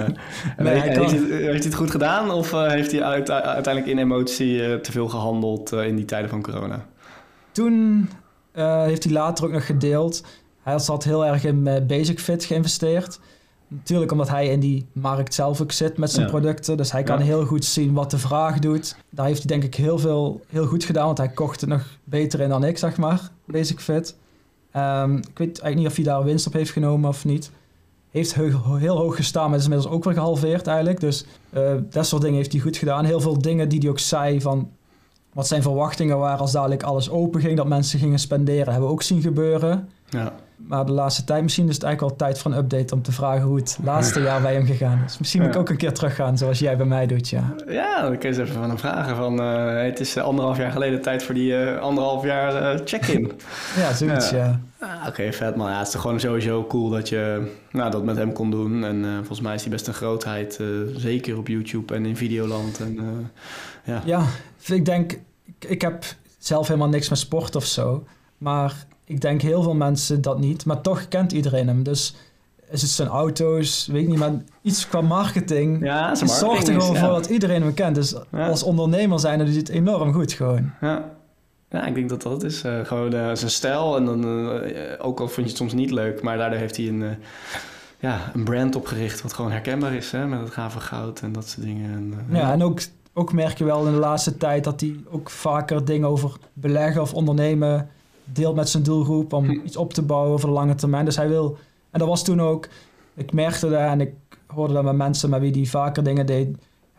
Heeft hij het goed gedaan of heeft hij uiteindelijk in emotie te veel gehandeld in die tijden van corona? Toen heeft hij later ook nog gedeeld. Hij had heel erg in Basic-Fit geïnvesteerd. Natuurlijk omdat hij in die markt zelf ook zit met zijn producten. Dus hij kan heel goed zien wat de vraag doet. Daar heeft hij denk ik heel goed gedaan. Want hij kocht het nog beter in dan ik, zeg maar. Basic-Fit. Ik weet eigenlijk niet of hij daar winst op heeft genomen of niet. Heeft heel hoog gestaan, maar is inmiddels ook weer gehalveerd eigenlijk. Dus dat soort dingen heeft hij goed gedaan. Heel veel dingen die hij ook zei van... Wat zijn verwachtingen waren als dadelijk alles open ging, dat mensen gingen spenderen, hebben we ook zien gebeuren. Ja. Maar de laatste tijd, misschien is het eigenlijk wel tijd voor een update om te vragen hoe het laatste jaar bij hem gegaan is. Misschien moet ik ook een keer teruggaan, zoals jij bij mij doet, ja. Ja, dan kun je eens even van hem vragen van, het is 1,5 jaar geleden tijd voor die 1,5 jaar check-in. Ja, zoiets, ja. Oké, vet man. Ja, het is toch gewoon sowieso cool dat je dat met hem kon doen. En volgens mij is hij best een grootheid, zeker op YouTube en in Videoland. En, ja, ik denk, ik heb zelf helemaal niks met sport of zo, maar ik denk heel veel mensen dat niet, maar toch kent iedereen hem. Dus is het zijn auto's, weet ik niet, maar iets qua marketing. Ja, zijn marketing zorgt er gewoon voor dat iedereen hem kent. Dus als ondernemer zijn, dan doet het enorm goed gewoon. Ja, ik denk dat dat is gewoon zijn stijl. En dan, ook al vind je het soms niet leuk, maar daardoor heeft hij een brand opgericht wat gewoon herkenbaar is, hè, met het gave goud en dat soort dingen. En ook merk je wel in de laatste tijd dat hij ook vaker dingen over beleggen of ondernemen deelt met zijn doelgroep om iets op te bouwen voor de lange termijn. Dus hij wil... En dat was toen ook... Ik merkte dat en ik hoorde dat met mensen met wie die vaker dingen deed.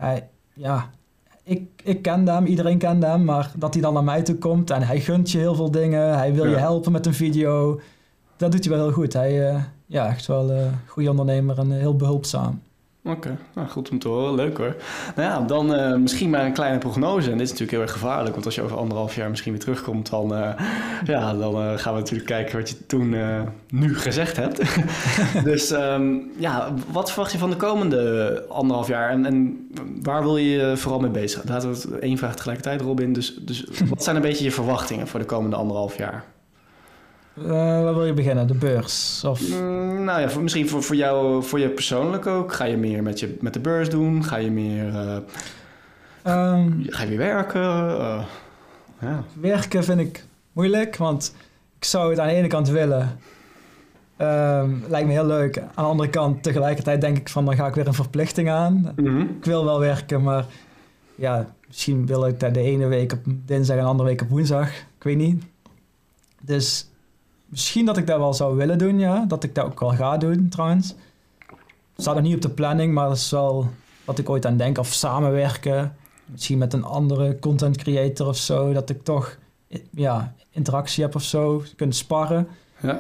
Ik kende hem, iedereen kende hem, maar dat hij dan naar mij toe komt en hij gunt je heel veel dingen. Hij wil je helpen met een video. Dat doet hij wel heel goed. Hij echt wel een goede ondernemer en heel behulpzaam. Oké, goed om te horen. Leuk hoor. Nou ja, dan misschien maar een kleine prognose. En dit is natuurlijk heel erg gevaarlijk, want als je over 1,5 jaar misschien weer terugkomt, dan gaan we natuurlijk kijken wat je toen nu gezegd hebt. Dus wat verwacht je van de komende 1,5 jaar en waar wil je je vooral mee bezig? Laten we het 1 vraag tegelijkertijd, Robin. Dus wat zijn een beetje je verwachtingen voor de komende 1,5 jaar? Waar wil je beginnen? De beurs? Of... misschien voor jou, voor je persoonlijk ook. Ga je meer met de beurs doen? Ga je meer... ga je weer werken? Werken vind ik moeilijk, want ik zou het aan de ene kant willen. Lijkt me heel leuk. Aan de andere kant tegelijkertijd denk ik van, dan ga ik weer een verplichting aan. Mm-hmm. Ik wil wel werken, maar misschien wil ik de ene week op dinsdag en de andere week op woensdag. Ik weet niet. Dus... Misschien dat ik dat wel zou willen doen, ja. Dat ik dat ook wel ga doen, trouwens. Het staat nog niet op de planning, maar dat is wel wat ik ooit aan denk. Of samenwerken. Misschien met een andere content creator of zo. Dat ik toch interactie heb of zo. Kunt sparren. Ja.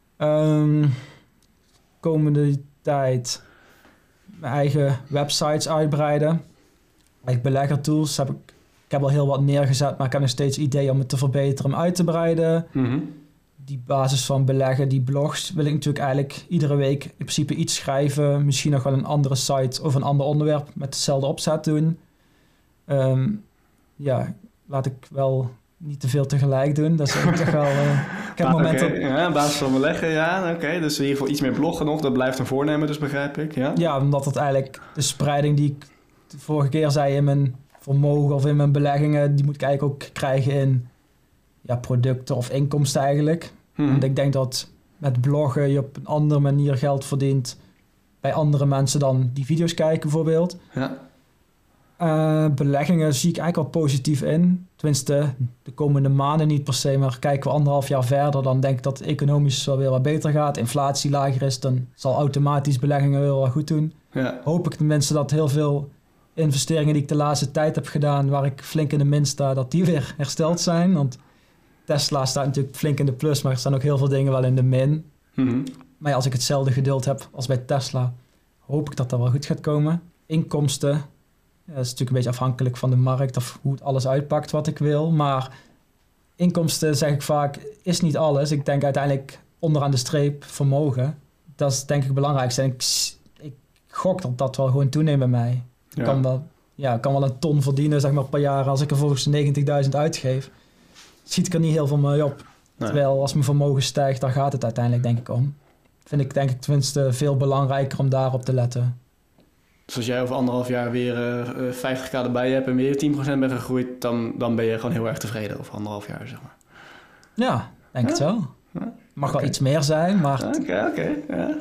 Komende tijd mijn eigen websites uitbreiden. Beleggertools heb ik ik heb al heel wat neergezet, maar ik heb nog steeds ideeën om het te verbeteren, om uit te breiden. Die basis van beleggen, die blogs, wil ik natuurlijk eigenlijk iedere week in principe iets schrijven. Misschien nog wel een andere site of een ander onderwerp met dezelfde opzet doen. Laat ik wel niet te veel tegelijk doen. Dat is toch wel... ik heb momenten... Ja, basis van beleggen, ja. Oké. Dus in ieder geval iets meer bloggen nog. Dat blijft een voornemen, dus begrijp ik. Ja, omdat het eigenlijk de spreiding die ik de vorige keer zei in mijn vermogen of in mijn beleggingen, die moet ik eigenlijk ook krijgen in producten of inkomsten eigenlijk. Want ik denk dat met bloggen je op een andere manier geld verdient bij andere mensen dan die video's kijken bijvoorbeeld. Ja. Beleggingen zie ik eigenlijk wel positief in. Tenminste, de komende maanden niet per se, maar kijken we 1,5 jaar verder, dan denk ik dat het economisch wel weer wat beter gaat. Inflatie lager is, dan zal automatisch beleggingen weer wel goed doen. Ja. Hoop ik tenminste dat heel veel investeringen die ik de laatste tijd heb gedaan, waar ik flink in de min sta, dat die weer hersteld zijn. Want Tesla staat natuurlijk flink in de plus, maar er staan ook heel veel dingen wel in de min. Maar ja, als ik hetzelfde geduld heb als bij Tesla, hoop ik dat dat wel goed gaat komen. Inkomsten, dat is natuurlijk een beetje afhankelijk van de markt of hoe het alles uitpakt wat ik wil. Maar inkomsten, zeg ik vaak, is niet alles. Ik denk uiteindelijk onderaan de streep vermogen. Dat is denk ik het belangrijkste. En ik gok dat dat wel gewoon toeneemt bij mij. Ik kan wel een ton verdienen, zeg maar, per jaar. Als ik er volgens 90.000 uitgeef, ziet ik er niet heel veel mee op. Nee. Terwijl als mijn vermogen stijgt, dan gaat het uiteindelijk denk ik om. Vind ik denk ik tenminste veel belangrijker om daarop te letten. Dus als jij over 1,5 jaar weer 50k erbij hebt en weer 10% bent gegroeid, dan ben je gewoon heel erg tevreden over 1,5 jaar, zeg maar. Ja, denk het wel. Mag wel iets meer zijn, maar Oké.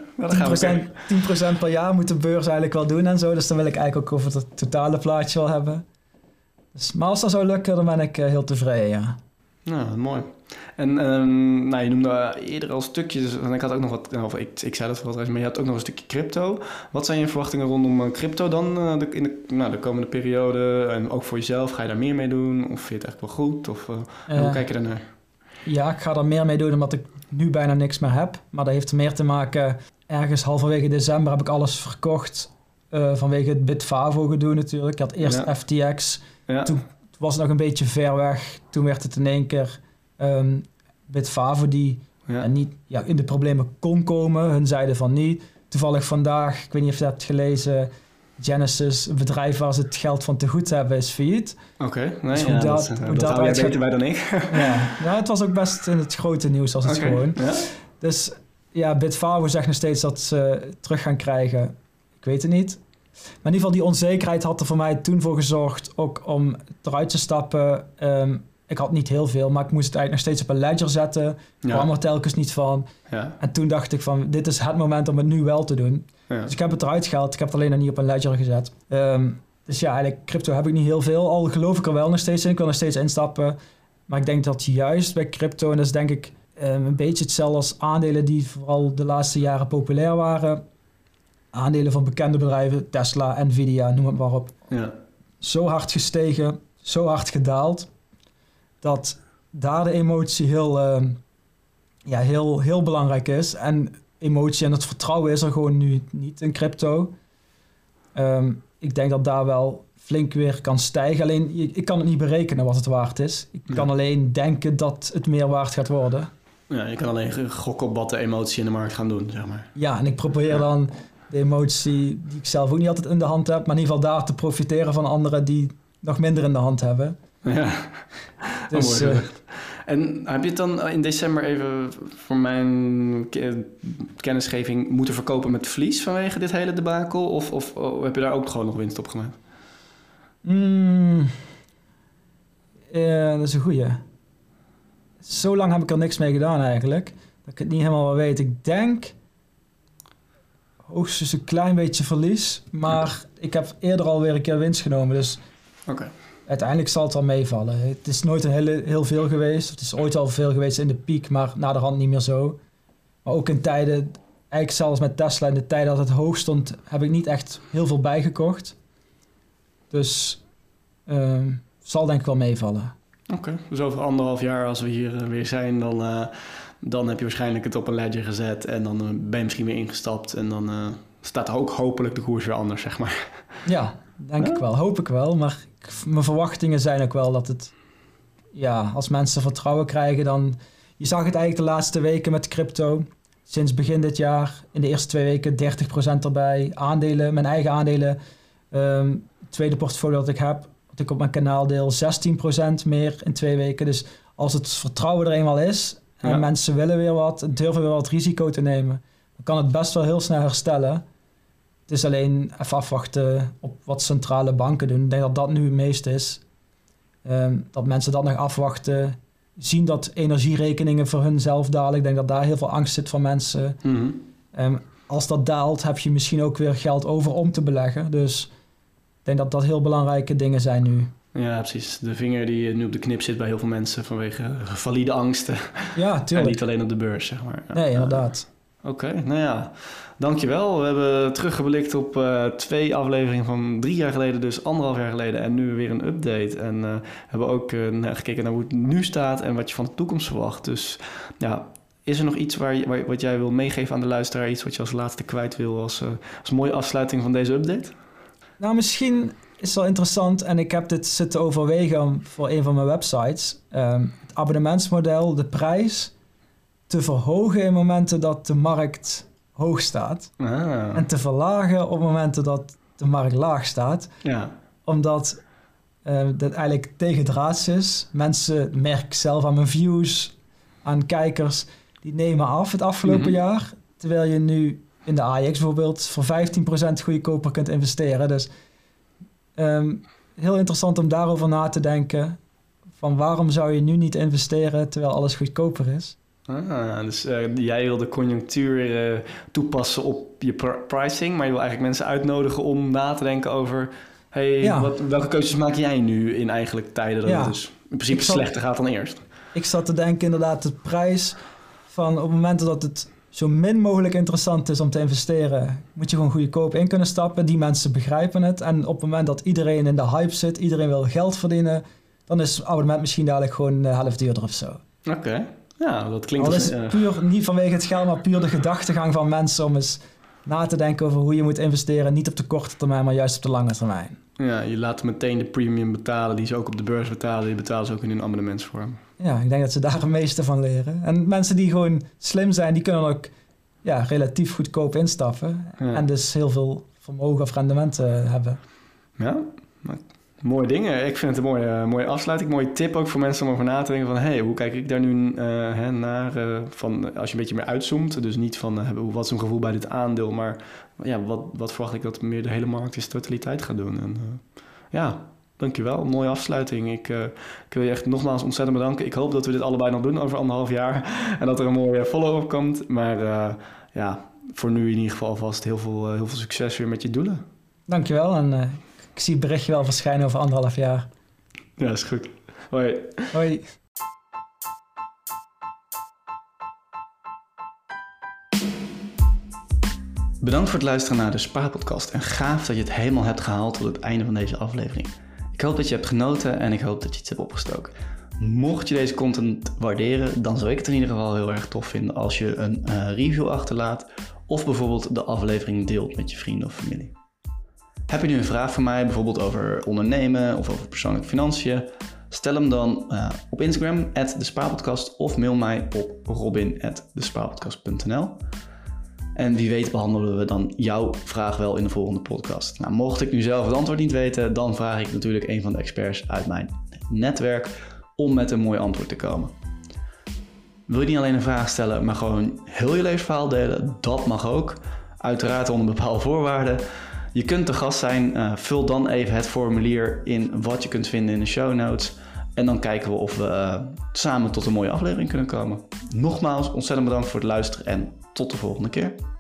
Ja. 10% per jaar moet de beurs eigenlijk wel doen en zo. Dus dan wil ik eigenlijk ook over het totale plaatje wel hebben. Dus, maar als dat zou lukken, dan ben ik heel tevreden, ja. Nou, mooi. En je noemde eerder al stukjes, en ik had ook nog wat, ik zei dat vooral trouwens, maar je had ook nog een stukje crypto. Wat zijn je verwachtingen rondom crypto dan in de komende periode? En ook voor jezelf, ga je daar meer mee doen? Of vind je het eigenlijk wel goed? Of hoe kijk je daarnaar? Ja, ik ga er meer mee doen omdat ik nu bijna niks meer heb. Maar dat heeft meer te maken, ergens halverwege december heb ik alles verkocht vanwege het Bitfavo gedoe natuurlijk. Ik had eerst FTX, toen was het nog een beetje ver weg. Toen werd het in één keer Bitfavo die niet in de problemen kon komen. Hun zeiden van niet. Toevallig vandaag, ik weet niet of je dat hebt gelezen, Genesis, een bedrijf waar ze het geld van te goed hebben, is failliet. Oké, dus dat hou jij beter bij dan ik. ja, het was ook best in het grote nieuws als het gewoon. Ja. Dus ja, Bitfavo zegt nog steeds dat ze terug gaan krijgen. Ik weet het niet. Maar in ieder geval die onzekerheid had er voor mij toen voor gezorgd ook om eruit te stappen. Ik had niet heel veel, maar ik moest het eigenlijk nog steeds op een ledger zetten. Ik kwam er telkens niet van. Ja. En toen dacht ik van, dit is het moment om het nu wel te doen. Ja. Dus ik heb het eruit gehaald. Ik heb het alleen nog niet op een ledger gezet. Dus ja, eigenlijk crypto heb ik niet heel veel. Al geloof ik er wel nog steeds in. Ik wil nog steeds instappen. Maar ik denk dat juist bij crypto, en dat is denk ik een beetje hetzelfde als aandelen die vooral de laatste jaren populair waren. Aandelen van bekende bedrijven, Tesla, Nvidia, noem het maar op. Ja. Zo hard gestegen, zo hard gedaald, dat daar de emotie heel belangrijk is. En emotie en het vertrouwen is er gewoon nu niet in crypto. Ik denk dat daar wel flink weer kan stijgen. Alleen, ik kan het niet berekenen wat het waard is. Ik kan alleen denken dat het meer waard gaat worden. Ja, je kan alleen gokken op wat de emotie in de markt gaan doen, zeg maar. Ja, en ik probeer dan de emotie die ik zelf ook niet altijd in de hand heb, maar in ieder geval daar te profiteren van anderen die nog minder in de hand hebben. Ja, dus, mooi. En heb je het dan in december even voor mijn kennisgeving moeten verkopen met verlies vanwege dit hele debakel? Of heb je daar ook gewoon nog winst op gemaakt? Dat is een goeie. Zo lang heb ik er niks mee gedaan eigenlijk, dat ik het niet helemaal weet. Ik denk hoogstens een klein beetje verlies, maar ik heb eerder alweer een keer winst genomen, dus uiteindelijk zal het wel meevallen. Het is nooit heel veel geweest. Het is ooit al veel geweest in de piek, maar naderhand niet meer zo. Maar ook in tijden, eigenlijk zelfs met Tesla, in de tijden dat het hoog stond, heb ik niet echt heel veel bijgekocht. Dus zal denk ik wel meevallen. Oké, dus over 1,5 jaar als we hier weer zijn, dan heb je waarschijnlijk het op een ledger gezet en dan ben je misschien weer ingestapt en dan staat ook hopelijk de koers weer anders, zeg maar. Ja, Denk ik wel, hoop ik wel. Maar mijn verwachtingen zijn ook wel dat het... Ja, als mensen vertrouwen krijgen, dan... Je zag het eigenlijk de laatste weken met crypto. Sinds begin dit jaar, in de eerste 2 weken 30% erbij. Aandelen, mijn eigen aandelen. Het tweede portfolio dat ik heb, wat ik op mijn kanaal deel, 16% meer in 2 weken. Dus als het vertrouwen er eenmaal is en mensen willen weer wat, durven weer wat risico te nemen, dan kan het best wel heel snel herstellen. Het is alleen even afwachten op wat centrale banken doen. Ik denk dat dat nu het meeste is. Dat mensen dat nog afwachten. Zien dat energierekeningen voor hunzelf dalen. Ik denk dat daar heel veel angst zit van mensen. Mm-hmm. Als dat daalt, heb je misschien ook weer geld over om te beleggen. Dus ik denk dat dat heel belangrijke dingen zijn nu. Ja, precies. De vinger die nu op de knip zit bij heel veel mensen vanwege valide angsten. Ja, tuurlijk. En niet alleen op de beurs, zeg maar. Nee, inderdaad. Oké, nou ja, dankjewel. We hebben teruggeblikt op 2 afleveringen van 3 jaar geleden, dus 1,5 jaar geleden. En nu weer een update. En hebben ook gekeken naar hoe het nu staat en wat je van de toekomst verwacht. Dus ja, is er nog iets wat jij wil meegeven aan de luisteraar? Iets wat je als laatste kwijt wil als mooie afsluiting van deze update? Nou, misschien is het wel interessant. En ik heb dit zitten overwegen voor een van mijn websites. Het abonnementsmodel, de prijs te verhogen in momenten dat de markt hoog staat. Ah. En te verlagen op momenten dat de markt laag staat. Ja. Omdat dat eigenlijk tegendraads is. Mensen, merk zelf aan mijn views, aan kijkers, die nemen af het afgelopen jaar. Terwijl je nu in de AEX bijvoorbeeld voor 15% goedkoper kunt investeren. Dus heel interessant om daarover na te denken. Van waarom zou je nu niet investeren terwijl alles goedkoper is? Dus jij wil de conjunctuur toepassen op je pricing, maar je wil eigenlijk mensen uitnodigen om na te denken over... welke keuzes maak jij nu in eigenlijk tijden dat het dus in principe slechter gaat dan eerst? Ik zat te denken inderdaad de prijs van op momenten dat het zo min mogelijk interessant is om te investeren, moet je gewoon goedkoop in kunnen stappen. Die mensen begrijpen het. En op het moment dat iedereen in de hype zit, iedereen wil geld verdienen, dan is het abonnement misschien dadelijk gewoon helft duurder of zo. Oké. Ja, dat klinkt... Al is het puur, niet vanwege het geld, maar puur de gedachtegang van mensen om eens na te denken over hoe je moet investeren. Niet op de korte termijn, maar juist op de lange termijn. Ja, je laat meteen de premium betalen die ze ook op de beurs betalen. Die betalen ze ook in hun abonnementsvorm. Ja, ik denk dat ze daar het meeste van leren. En mensen die gewoon slim zijn, die kunnen ook relatief goedkoop instappen. Ja. En dus heel veel vermogen of rendementen hebben. Ja, mooie dingen. Ik vind het een mooie afsluiting. Mooie tip ook voor mensen om over na te denken van... hoe kijk ik daar nu naar? Van, als je een beetje meer uitzoomt. Dus niet van wat is een gevoel bij dit aandeel. Maar wat verwacht ik dat meer de hele markt in zijn totaliteit gaat doen. En dankjewel. Mooie afsluiting. Ik wil je echt nogmaals ontzettend bedanken. Ik hoop dat we dit allebei nog doen over 1,5 jaar. En dat er een mooie follow-up komt. Maar voor nu in ieder geval alvast heel veel succes weer met je doelen. Dankjewel en... Ik zie het berichtje wel verschijnen over 1,5 jaar. Ja, is goed. Hoi. Hoi. Bedankt voor het luisteren naar de Spaarpodcast. En gaaf dat je het helemaal hebt gehaald tot het einde van deze aflevering. Ik hoop dat je hebt genoten en ik hoop dat je iets hebt opgestoken. Mocht je deze content waarderen, dan zou ik het in ieder geval heel erg tof vinden als je een review achterlaat. Of bijvoorbeeld de aflevering deelt met je vrienden of familie. Heb je nu een vraag voor mij, bijvoorbeeld over ondernemen of over persoonlijke financiën? Stel hem dan op Instagram, @despaarpodcast, of mail mij op robin@despaarpodcast.nl. En wie weet behandelen we dan jouw vraag wel in de volgende podcast. Nou, mocht ik nu zelf het antwoord niet weten, dan vraag ik natuurlijk een van de experts uit mijn netwerk om met een mooi antwoord te komen. Wil je niet alleen een vraag stellen, maar gewoon heel je levensverhaal delen? Dat mag ook. Uiteraard onder bepaalde voorwaarden. Je kunt te gast zijn, vul dan even het formulier in wat je kunt vinden in de show notes. En dan kijken we of we samen tot een mooie aflevering kunnen komen. Nogmaals, ontzettend bedankt voor het luisteren en tot de volgende keer.